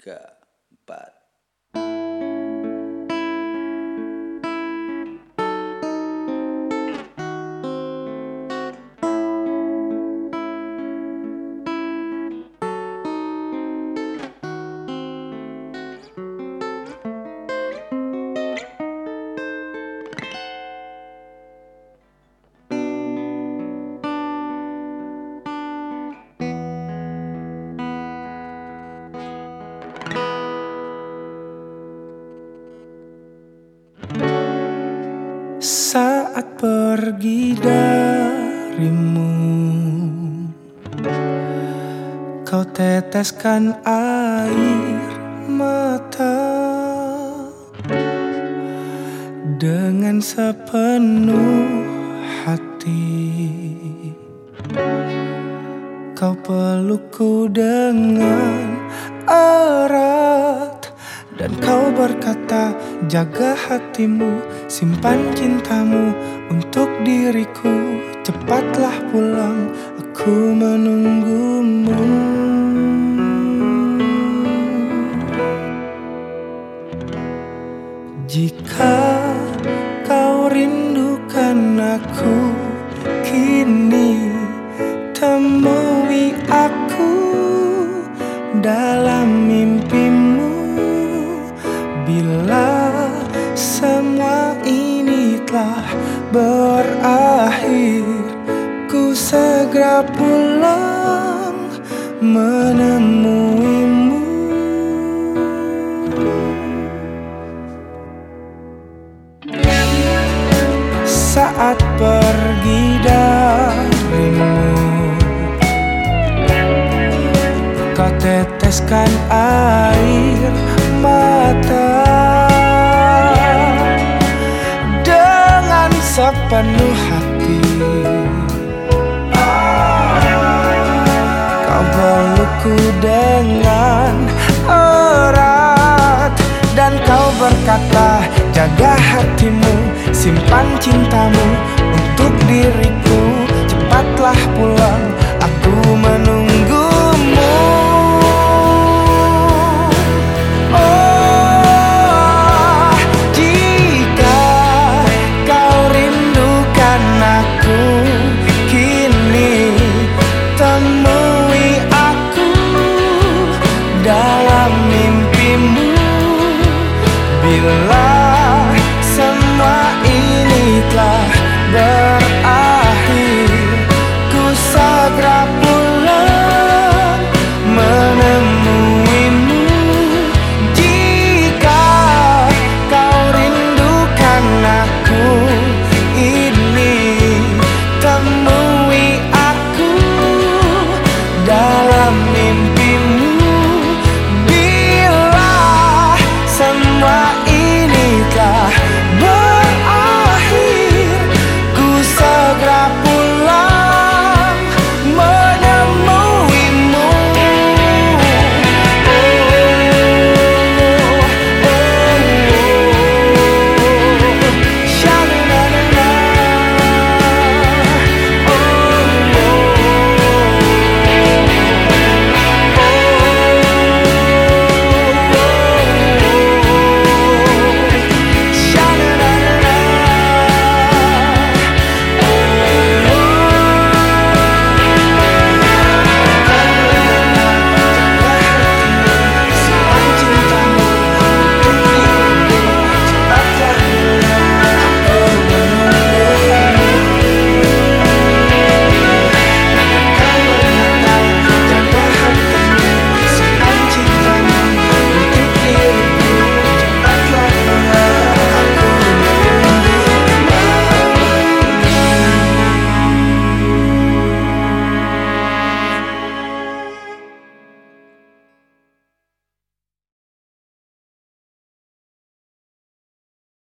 3, 4. Saat pergi darimu, kau teteskan air mata dengan sepenuh hati. Kau pelukku dengan erat dan kau berkata, jaga hatimu, simpan cintamu untuk diriku. Cepatlah pulang, aku menunggumu. Jika kau rindukan aku, kini temui aku dalam mimpimu. Bila semua ini telah berakhir, ku segera pulang menemuimu. Saat pergi darimu, kau teteskan air mata dengan sepenuh hati. Kau pelukku dengan erat dan kau berkata, jaga hatimu, simpan cintamu untuk diriku. Cepatlah pulang, aku menunggu.